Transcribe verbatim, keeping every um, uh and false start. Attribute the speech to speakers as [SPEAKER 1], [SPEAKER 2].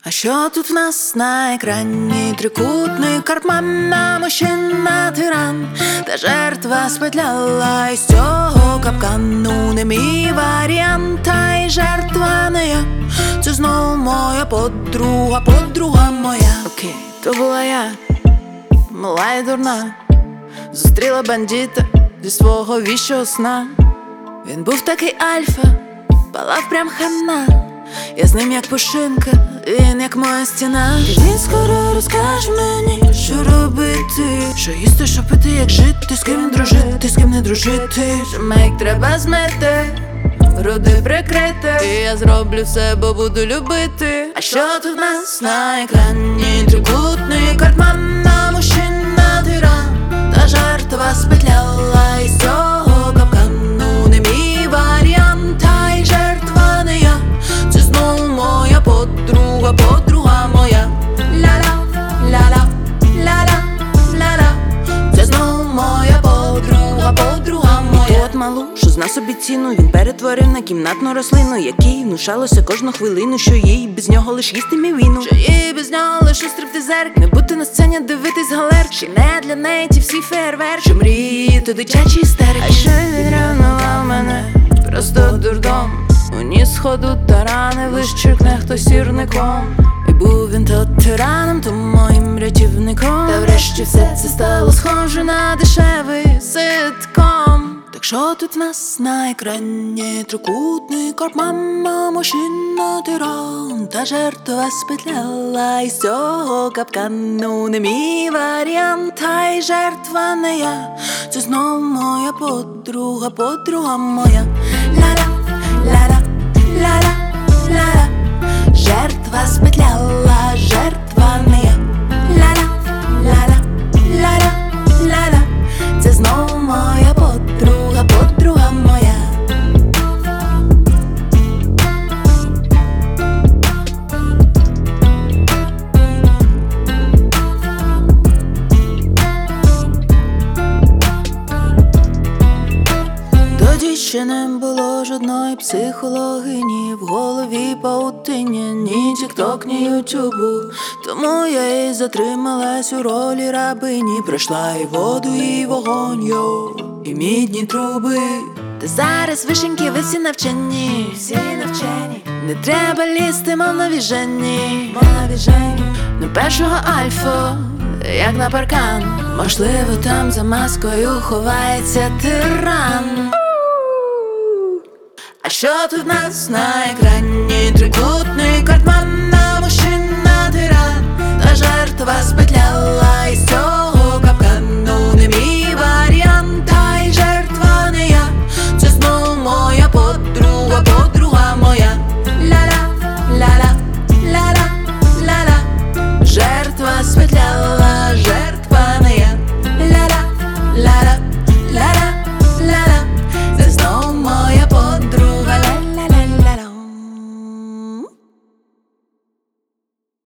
[SPEAKER 1] А що тут в нас на екрані? Трикутний карман, мужчина тиран, та жертва спетляла із цього капкану. Не мій варіант, та й жертва не я. Це знов моя подруга, подруга моя. Окей, то була я, мала й дурна. Зустріла бандита зі свого віщого сна. Він був такий альфа, палав прям хана. Я з ним як пушинка, він як моя стіна. І він скоро розкаже мені, що робити, що їсти, що пити, як жити, з ким дружити, з ким не дружити. Що мейк треба змити, груди прикрити, і я зроблю все, бо буду любити. А що тут в нас на екрані? Трикутний карман, мужчина тиран, та жертва спетляла із цього капкану. Не мій варіант, та й жертва не я. Це знов моя подруга, подруга моя. Ля-ля, ля-ля, ля-ля, ля-ля. Це знов моя подруга, подруга моя. От малу, що зна собі ціну, він перетворив на кімнатну рослину, якій внушалося кожну хвилину, що їй без нього лиш їсти мівіну, що їй без нього лиш у стриптизерк, не бути на сцені, дивитись галер. Чи не для неї ті всі фейерверки, що мрії, то дитячі істерики. А ще він ревнував мене, просто дурдом. Уніс сходу тарани, лиш черкне хто сірником. І був він то тираном, то моїм рятівником. Та врешті все це стало схоже на дешевий ситком. Так що тут в нас на екрані? Трикутний карман, мужчина тиран, та жертва спетляла із цього капкану. Не мій варіант, та й жертва не я. Це знов моя подруга, подруга моя. Ля-ля, ля-ля, ля-ля, ля-ля. Жертва спетляла, жертва не я. Ля-ля, ля-ля, ля-ля, ля-ля. Це знов моя подруга, подруга моя. Тоді ще не було жодної психологині, в голові паутині, ні тік-ток, ні ютубу. Тому я і затрималась у ролі рабині. Пройшла і воду, і вогонь, йо, і мідні труби. Та зараз вишеньки, ви всі навчені, всі навчені. Не треба лізти, мов на віжені, мов на віжені. На першого альфа, як на паркан. Можливо, там за маскою ховається тиран. А що тут в нас на екрані? Трикутний карман,